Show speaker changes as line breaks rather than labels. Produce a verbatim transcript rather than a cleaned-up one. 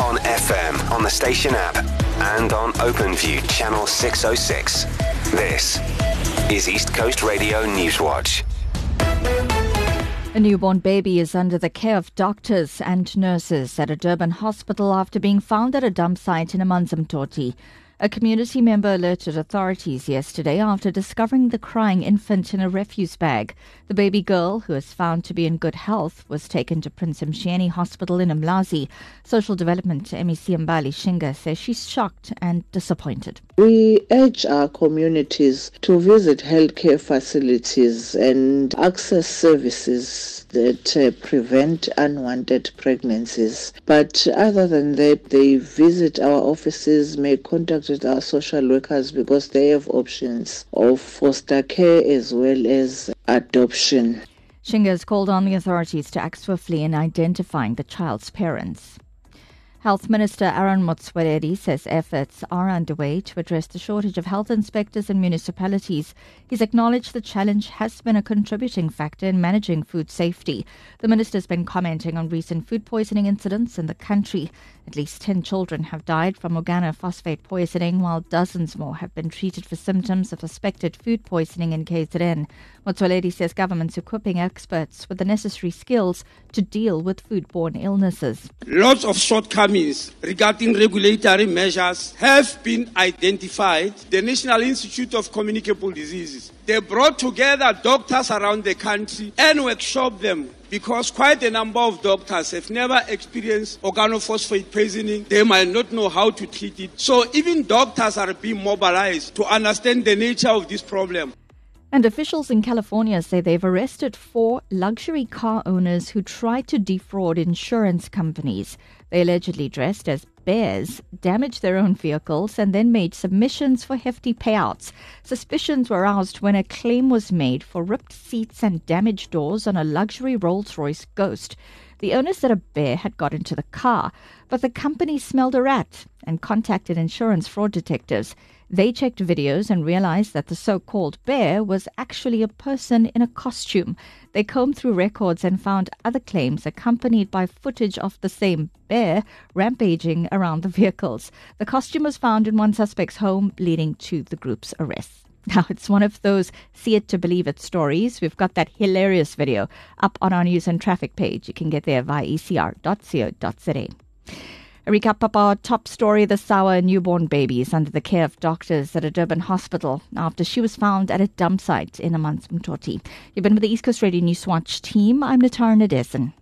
on F M, on the station app, and on OpenView channel six oh six. This is East Coast Radio Newswatch.
A newborn baby is under the care of doctors and nurses at a Durban hospital after being found at a dump site in Amanzimtoti. A community member alerted authorities yesterday after discovering the crying infant in a refuse bag. The baby girl, who is found to be in good health, was taken to Prince Mshini Hospital in Umlazi. Social Development M E C Mbali Shinga says she's shocked and disappointed.
We urge our communities to visit healthcare facilities and access services that uh, prevent unwanted pregnancies. But other than that, they visit our offices, make contact with our social workers because they have options of foster care as well as adoption.
Shinga has called on the authorities to act swiftly in identifying the child's parents. Health Minister Aaron Motsoaledi says efforts are underway to address the shortage of health inspectors in municipalities. He's acknowledged the challenge has been a contributing factor in managing food safety. The minister's been commenting on recent food poisoning incidents in the country. At least ten children have died from organophosphate poisoning, while dozens more have been treated for symptoms of suspected food poisoning in K Z N. Motsoaledi says government's equipping experts with the necessary skills to deal with foodborne illnesses.
Lots of shortcomings regarding regulatory measures have been identified. The National Institute of Communicable Diseases, they brought together doctors around the country and workshop them, because quite a number of doctors have never experienced organophosphate poisoning. They might not know how to treat it. So even doctors are being mobilized to understand the nature of this problem.
And officials in California say they've arrested four luxury car owners who tried to defraud insurance companies. They allegedly dressed as bears, damaged their own vehicles, and then made submissions for hefty payouts. Suspicions were aroused when a claim was made for ripped seats and damaged doors on a luxury Rolls-Royce Ghost. The owner said a bear had got into the car, but the company smelled a rat and contacted insurance fraud detectives. They checked videos and realized that the so-called bear was actually a person in a costume. They combed through records and found other claims accompanied by footage of the same bear rampaging around the vehicles. The costume was found in one suspect's home, leading to the group's arrest. Now, it's one of those see it to believe it stories. We've got that hilarious video up on our news and traffic page. You can get there via e c r dot co dot z a. A recap of our top story this hour: a newborn baby is under the care of doctors at a Durban hospital after she was found at a dump site in Amanzimtoti. You've been with the East Coast Radio Newswatch team. I'm Natara Nadesan.